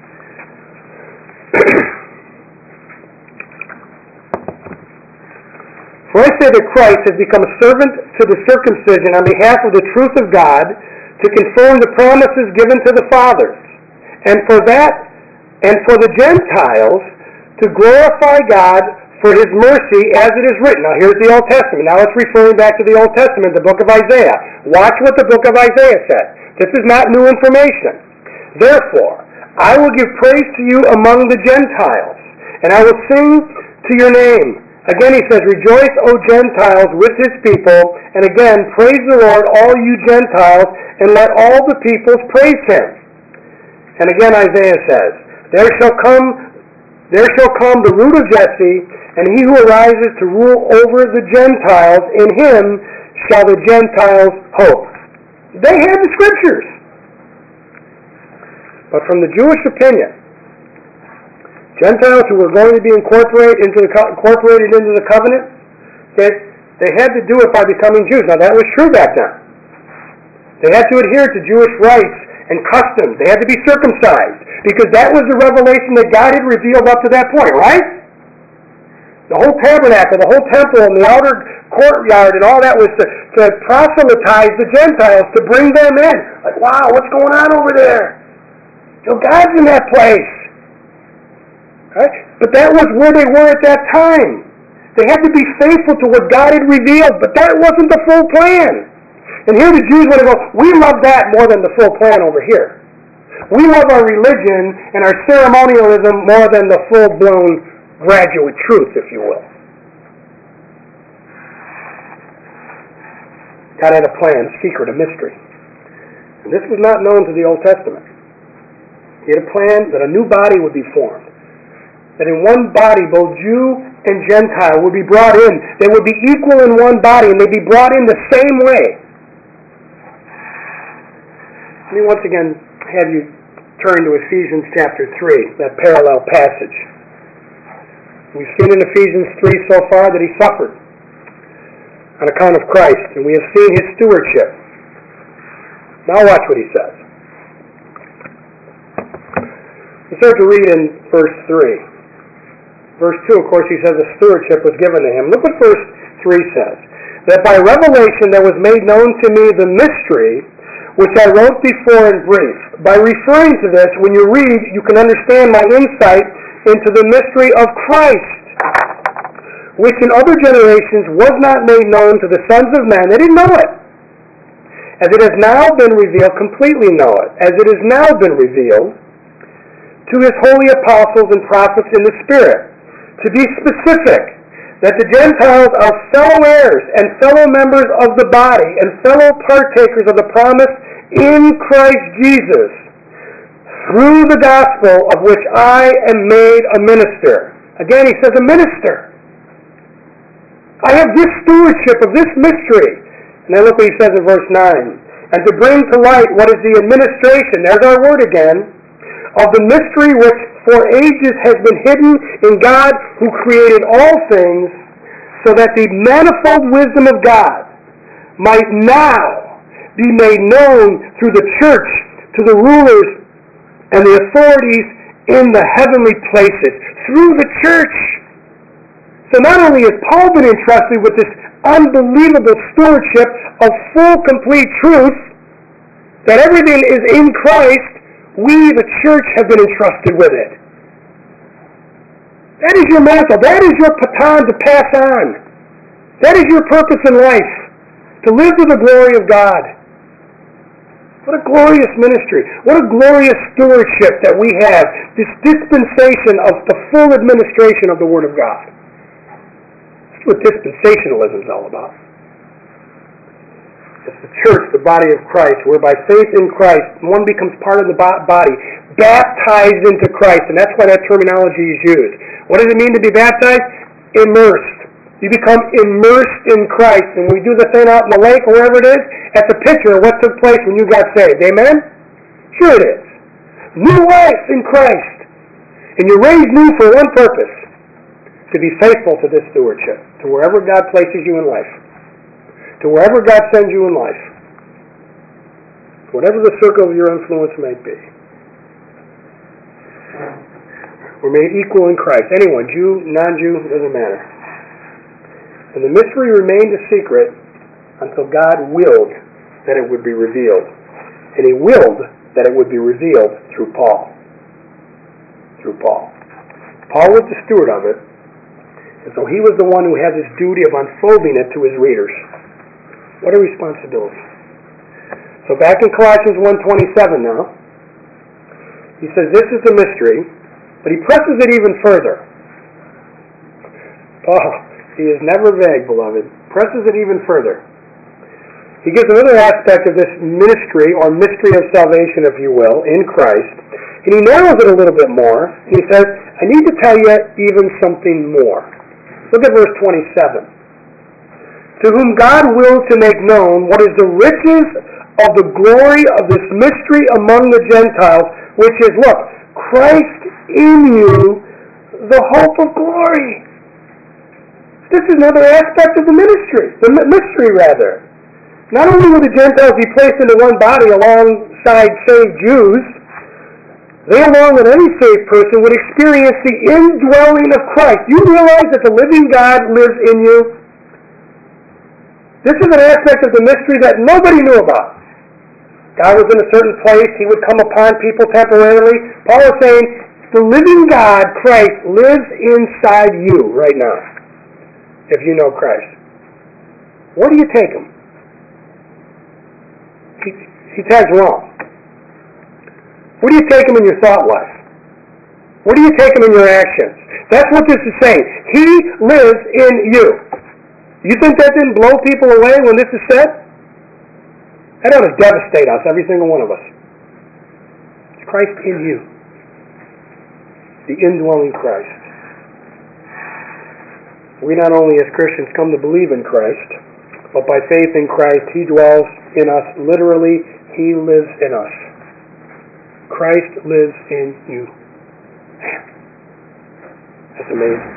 Speaker 1: For I say that Christ has become a servant to the circumcision on behalf of the truth of God to confirm the promises given to the fathers, and for that, and for the Gentiles to glorify God for His mercy as it is written. Now here's the Old Testament. Now it's referring back to the Old Testament, the book of Isaiah. Watch what the book of Isaiah said. This is not new information. Therefore, I will give praise to you among the Gentiles, and I will sing to your name. Again he says, rejoice, O Gentiles, with His people, and again, praise the Lord, all you Gentiles, and let all the peoples praise Him. And again Isaiah says, there shall come There shall come the root of Jesse, and he who arises to rule over the Gentiles. In him shall the Gentiles hope. They had the Scriptures. But from the Jewish opinion, Gentiles who were going to be incorporated into the, incorporated into the covenant, they, they had to do it by becoming Jews. Now that was true back then. They had to adhere to Jewish rites and customs. They had to be circumcised, because that was the revelation that God had revealed up to that point, right? The whole tabernacle, the whole temple, and the outer courtyard, and all that was to, to proselytize the Gentiles, to bring them in. Like, wow, what's going on over there? So God's in that place. Right? But that was where they were at that time. They had to be faithful to what God had revealed, but that wasn't the full plan. And here the Jews want to go, we love that more than the full plan over here. We love our religion and our ceremonialism more than the full-blown graduate truth, if you will. God had a plan, a secret, a mystery. And this was not known to the Old Testament. He had a plan that a new body would be formed. That in one body, both Jew and Gentile would be brought in. They would be equal in one body, and they'd be brought in the same way. Let me once again have you turn to Ephesians chapter three, that parallel passage. We've seen in Ephesians three so far that He suffered on account of Christ, and we have seen His stewardship. Now watch what He says. We start to read in verse three. Verse two, of course, He says the stewardship was given to Him. Look what verse three says. That by revelation there was made known to me the mystery which I wrote before in brief. By referring to this, when you read, you can understand my insight into the mystery of Christ, which in other generations was not made known to the sons of men. They didn't know it. As it has now been revealed, completely know it. As it has now been revealed to His holy apostles and prophets in the Spirit. To be specific, that the Gentiles are fellow heirs and fellow members of the body and fellow partakers of the promise in Christ Jesus, through the gospel of which I am made a minister. Again, he says a minister. I have this stewardship of this mystery. And then look what he says in verse nine. And to bring to light what is the administration, there's our word again, of the mystery which for ages has been hidden in God who created all things, so that the manifold wisdom of God might now be made known through the church to the rulers and the authorities in the heavenly places. Through the church. So not only has Paul been entrusted with this unbelievable stewardship of full, complete truth, that everything is in Christ, we, the church, have been entrusted with it. That is your mantle. That is your baton to pass on. That is your purpose in life, to live to the glory of God. What a glorious ministry. What a glorious stewardship that we have. This dispensation of the full administration of the Word of God. That's what dispensationalism is all about. It's the church, the body of Christ, where by faith in Christ, one becomes part of the body, baptized into Christ, and that's why that terminology is used. What does it mean to be baptized? Immersed. You become immersed in Christ, and we do the thing out in the lake or wherever it is, that's a picture of what took place when you got saved. Amen? Sure it is. New life in Christ. And you're raised new for one purpose, to be faithful to this stewardship, to wherever God places you in life. To wherever God sends you in life, whatever the circle of your influence may be. We're made equal in Christ. Anyone, Jew, non-Jew, doesn't matter. And the mystery remained a secret until God willed that it would be revealed. And He willed that it would be revealed through Paul. Through Paul. Paul was the steward of it, and so he was the one who had this duty of unfolding it to his readers. What a responsibility. So back in Colossians one twenty-seven now, he says this is the mystery, but he presses it even further. Paul, he is never vague, beloved, presses it even further. He gives another aspect of this ministry, or mystery of salvation, if you will, in Christ, and he narrows it a little bit more. He says, I need to tell you even something more. Look at verse twenty-seven. To whom God willed to make known what is the riches of the glory of this mystery among the Gentiles, which is, look, Christ in you, the hope of glory. This is another aspect of the ministry, the mystery rather. Not only will the Gentiles be placed into one body alongside saved Jews, they along with any saved person would experience the indwelling of Christ. You realize that the living God lives in you? This is an aspect of the mystery that nobody knew about. God was in a certain place. He would come upon people temporarily. Paul is saying, the living God, Christ, lives inside you right now, if you know Christ. Where do you take Him? He, he tags wrong. Where do you take Him in your thought life? Where do you take Him in your actions? That's what this is saying. He lives in you. You think that didn't blow people away when this is said? That ought to devastate us, every single one of us. It's Christ in you. The indwelling Christ. We not only as Christians come to believe in Christ, but by faith in Christ, He dwells in us. Literally, He lives in us. Christ lives in you. Man, that's amazing.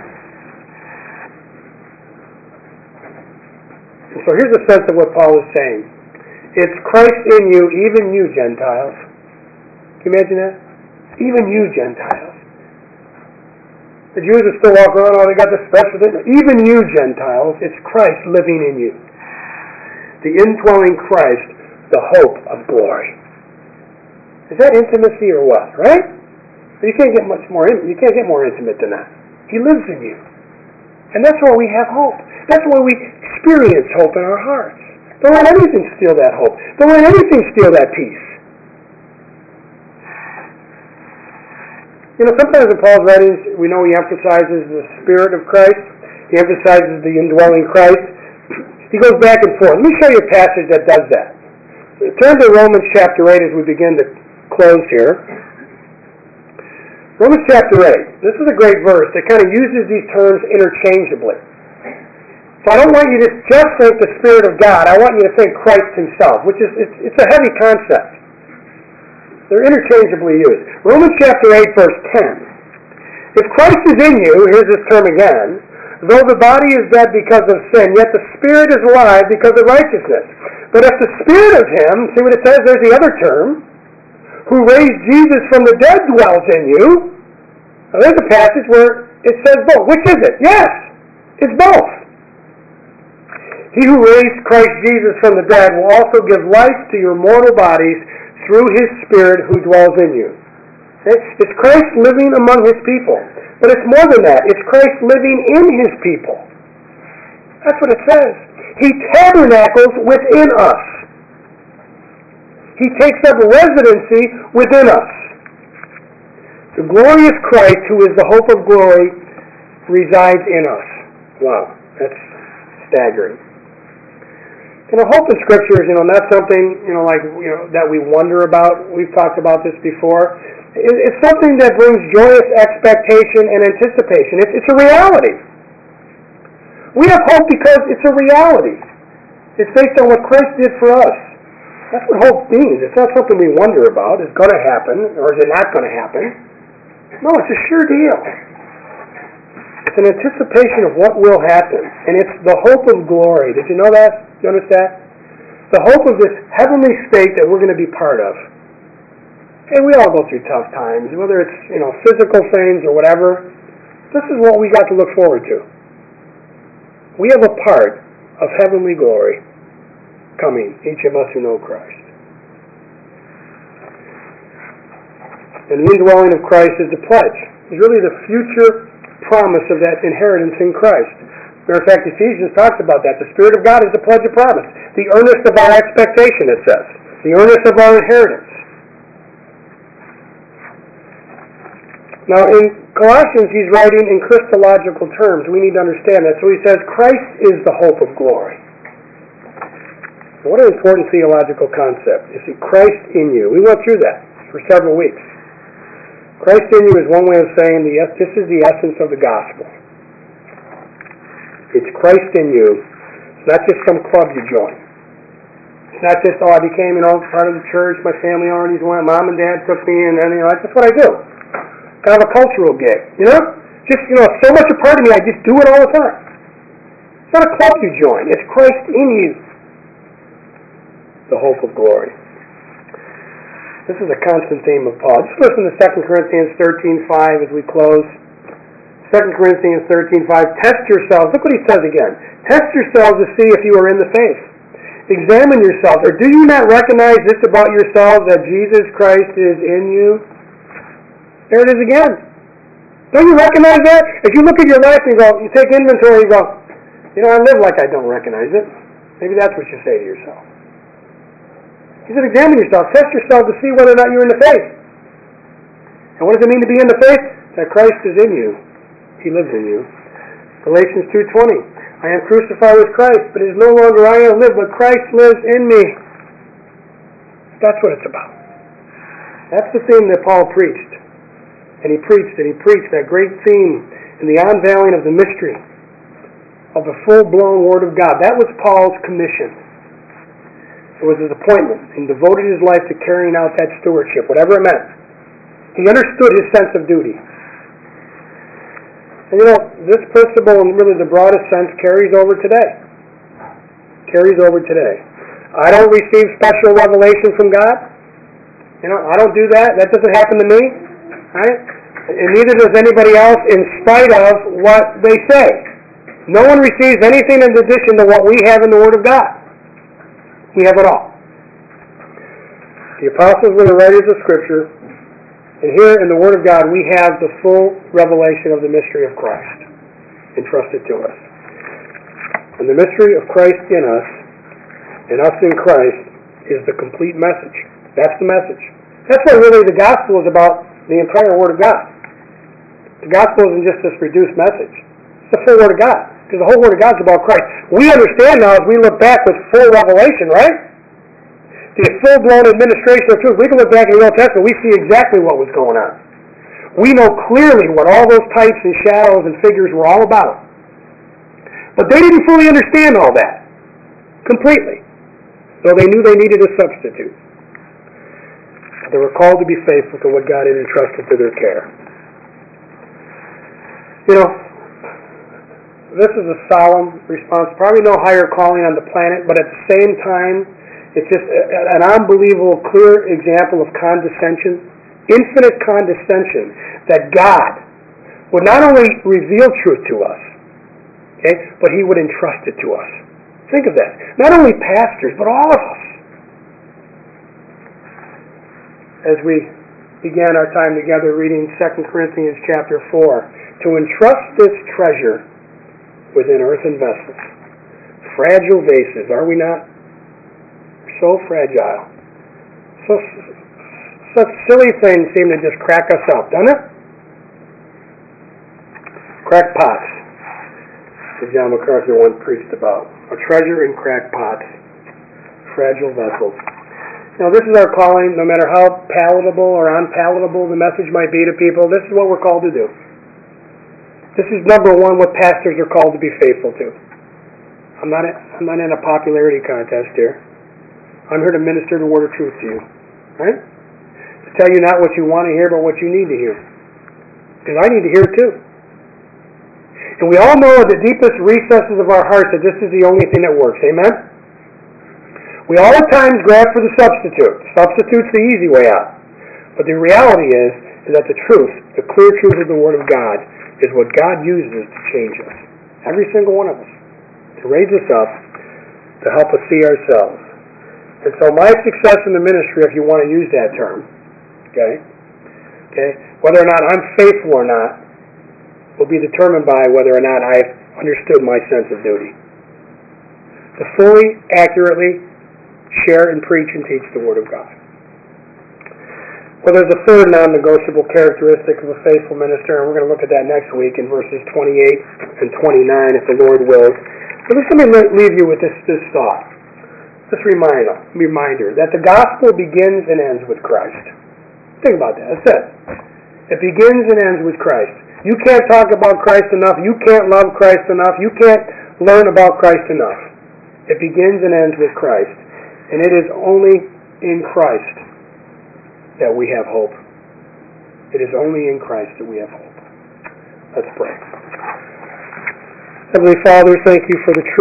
Speaker 1: And so here's a sense of what Paul is saying. It's Christ in you, even you Gentiles. Can you imagine that? Even you Gentiles. The Jews are still walking around, oh, they got this special thing. Even you Gentiles, it's Christ living in you. The indwelling Christ, the hope of glory. Is that intimacy or what, right? You can't get much more, you can't get more intimate than that. He lives in you. And that's why we have hope. That's why we experience hope in our hearts. Don't let anything steal that hope. Don't let anything steal that peace. You know, sometimes in Paul's writings, we know he emphasizes the Spirit of Christ. He emphasizes the indwelling Christ. He goes back and forth. Let me show you a passage that does that. Turn to Romans chapter eight as we begin to close here. Romans chapter eight. This is a great verse that kind of uses these terms interchangeably. So I don't want you to just think the Spirit of God. I want you to think Christ Himself, which is it's, it's a heavy concept. They're interchangeably used. Romans chapter eight, verse ten. If Christ is in you, here's this term again, though the body is dead because of sin, yet the Spirit is alive because of righteousness. But if the Spirit of Him, see what it says, there's the other term, who raised Jesus from the dead dwells in you. Now there's a passage where it says both. Which is it? Yes, it's both. He who raised Christ Jesus from the dead will also give life to your mortal bodies through His Spirit who dwells in you. Okay? It's Christ living among His people. But it's more than that. It's Christ living in His people. That's what it says. He tabernacles within us. He takes up residency within us. The glorious Christ, who is the hope of glory, resides in us. Wow, that's staggering. You know, hope in Scripture is, you know, not something, you know, like, you know, that we wonder about. We've talked about this before. It's something that brings joyous expectation and anticipation. It's, it's a reality. We have hope because it's a reality. It's based on what Christ did for us. That's what hope means. It's not something we wonder about. It's going to happen, or is it not going to happen? No, it's a sure deal. It's an anticipation of what will happen. And it's the hope of glory. Did you know that? You understand? The hope of this heavenly state that we're going to be part of. Hey, we all go through tough times, whether it's, you know, physical things or whatever. This is what we got to look forward to. We have a part of heavenly glory coming, each of us who know Christ. And the indwelling of Christ is the pledge. It's really the future promise of that inheritance in Christ. Matter of fact, Ephesians talks about that. The Spirit of God is the pledge of promise. The earnest of our expectation, it says. The earnest of our inheritance. Now, in Colossians, he's writing in Christological terms. We need to understand that. So he says, Christ is the hope of glory. What an important theological concept. You see, Christ in you. We went through that for several weeks. Christ in you is one way of saying the, this is the essence of the gospel. It's Christ in you. It's not just some club you join. It's not just, oh, I became, you know, part of the church, my family already went, mom and dad took me, and then, you know, that's just what I do. Kind of a cultural gig, you know? Just, you know, so much a part of me, I just do it all the time. It's not a club you join. It's Christ in you. The hope of glory. This is a constant theme of Paul. Just listen to Second Corinthians thirteen five as we close. Second Corinthians thirteen five. Test yourselves. Look what he says again. Test yourselves to see if you are in the faith. Examine yourselves. Or do you not recognize this about yourselves, that Jesus Christ is in you? There it is again. Don't you recognize that? If you look at your life and you go, you take inventory, you go, you know, I live like I don't recognize it. Maybe that's what you say to yourself. He said, examine yourself. Test yourself to see whether or not you're in the faith. And what does it mean to be in the faith? That Christ is in you. He lives in you. Galatians two twenty. I am crucified with Christ, but it is no longer I who live, but Christ lives in me. That's what it's about. That's the theme that Paul preached. And he preached, and he preached that great theme in the unveiling of the mystery of the full-blown Word of God. That was Paul's commission. It was his appointment, and devoted his life to carrying out that stewardship, whatever it meant. He understood his sense of duty. And you know, this principle, in really the broadest sense, carries over today. Carries over today. I don't receive special revelation from God. You know, I don't do that. That doesn't happen to me. Right? And neither does anybody else, in spite of what they say. No one receives anything in addition to what we have in the Word of God. We have it all. The apostles were the writers of Scripture, and here in the Word of God we have the full revelation of the mystery of Christ entrusted to us. And the mystery of Christ in us, and us in Christ, is the complete message. That's the message. That's what really the gospel is about, the entire Word of God. The gospel isn't just this reduced message. It's the full Word of God. Because the whole Word of God is about Christ. We understand now as we look back with full revelation, right? The full-blown administration of truth. We can look back in the Old Testament, we see exactly what was going on. We know clearly what all those types and shadows and figures were all about. But they didn't fully understand all that. Completely. So they knew they needed a substitute. They were called to be faithful to what God had entrusted to their care. You know, this is a solemn response. Probably no higher calling on the planet, but at the same time, it's just an unbelievable, clear example of condescension, infinite condescension, that God would not only reveal truth to us, okay, but He would entrust it to us. Think of that. Not only pastors, but all of us. As we began our time together reading Second Corinthians chapter four, to entrust this treasure within earthen vessels. Fragile vases, are we not? So fragile. So, such silly things seem to just crack us up, doesn't it? Crackpots, that John MacArthur once preached about. A treasure in crackpots, fragile vessels. Now, this is our calling, no matter how palatable or unpalatable the message might be to people, this is what we're called to do. This is number one what pastors are called to be faithful to. I'm not, I'm not in a popularity contest here. I'm here to minister the word of truth to you. Right? To tell you not what you want to hear, but what you need to hear. Because I need to hear it too. And we all know at the deepest recesses of our hearts that this is the only thing that works. Amen? We all at times grab for the substitute. Substitute's the easy way out. But the reality is, is that the truth, the clear truth of the Word of God, is what God uses to change us. Every single one of us. To raise us up, to help us see ourselves. And so my success in the ministry, if you want to use that term, okay, okay, whether or not I'm faithful or not, will be determined by whether or not I've understood my sense of duty. To fully, accurately share and preach and teach the Word of God. Well, there's a third non-negotiable characteristic of a faithful minister, and we're going to look at that next week in verses twenty-eight and twenty-nine, if the Lord wills. But just let me leave you with this, this thought, this reminder, reminder that the gospel begins and ends with Christ. Think about that. That's it. It begins and ends with Christ. You can't talk about Christ enough. You can't love Christ enough. You can't learn about Christ enough. It begins and ends with Christ. And it is only in Christ that we have hope. It is only in Christ that we have hope. Let's pray. Heavenly Father, thank you for the truth.